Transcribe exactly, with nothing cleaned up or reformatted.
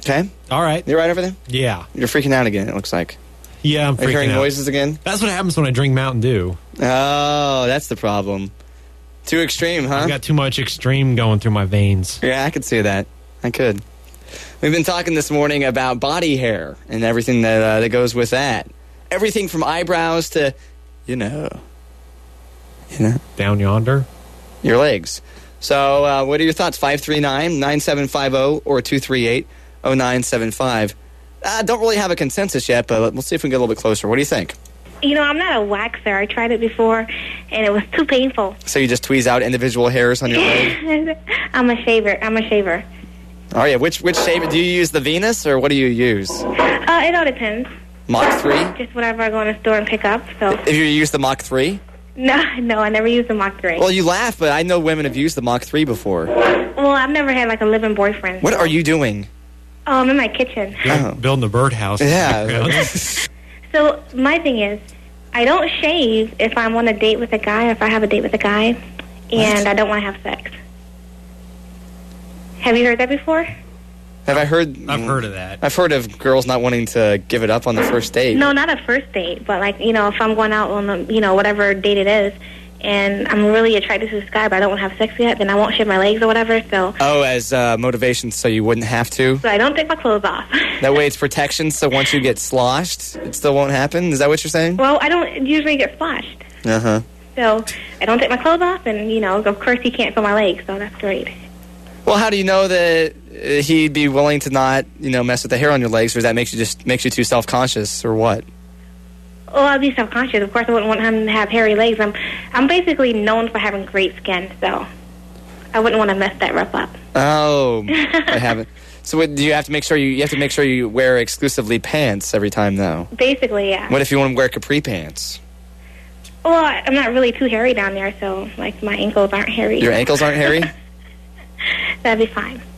Okay. All right. You right over there? Yeah. You're freaking out again, it looks like. Yeah, I'm Are you freaking hearing out. noises again? That's what happens when I drink Mountain Dew. Oh, that's the problem. Too extreme, huh? I've got too much extreme going through my veins. Yeah, I could see that. I could. We've been talking this morning about body hair and everything that uh, that goes with that. Everything from eyebrows to, you know, you know, Down yonder. your legs. So, uh, what are your thoughts? five three nine, nine seven five zero or two three eight, oh nine seven five. I uh, don't really have a consensus yet, but we'll see if we can get a little bit closer. What do you think? You know, I'm not a waxer. I tried it before, and it was too painful. So you just tweeze out individual hairs on your leg? I'm a shaver. I'm a shaver. Oh, yeah. Which which shaver? Do you use the Venus, or what do you use? Uh, it all depends. Mach three? Just whatever I go in the store and pick up. So. If you use the Mach three? No, no, I never used the Mach three. Well, you laugh, but I know women have used the Mach three before. Well, I've never had, like, a living boyfriend. What so. are you doing? Oh, I'm in my kitchen. Oh. Building a birdhouse. Yeah. So, my thing is, I don't shave if I'm on a date with a guy, or if I have a date with a guy, and What? I don't want to have sex. Have you heard that before? Have I heard... I've heard of that. I've heard of girls not wanting to give it up on the first date. No, not a first date, but, like, you know, if I'm going out on, a, you know, whatever date it is, and I'm really attracted to this guy, but I don't want to have sex yet, then I won't shave my legs or whatever, so... Oh, as uh, motivation so you wouldn't have to? So I don't take my clothes off. That way it's protection, so once you get sloshed, it still won't happen? Is that what you're saying? Well, I don't usually get splashed. Uh-huh. So I don't take my clothes off, and, you know, of course he can't feel my legs, so that's great. Well, how do you know that uh, he'd be willing to not, you know, mess with the hair on your legs, or that makes you just makes you too self-conscious, or what? Well, I'd be self-conscious. Of course, I wouldn't want him to have hairy legs. I'm, I'm basically known for having great skin, so I wouldn't want to mess that rough up. Oh, I haven't. So what, do you have to make sure you you have to make sure you wear exclusively pants every time, though? Basically, yeah. What if you want to wear capri pants? Well, I- I'm not really too hairy down there, so, like, my ankles aren't hairy. Your ankles aren't hairy? That'd be fine.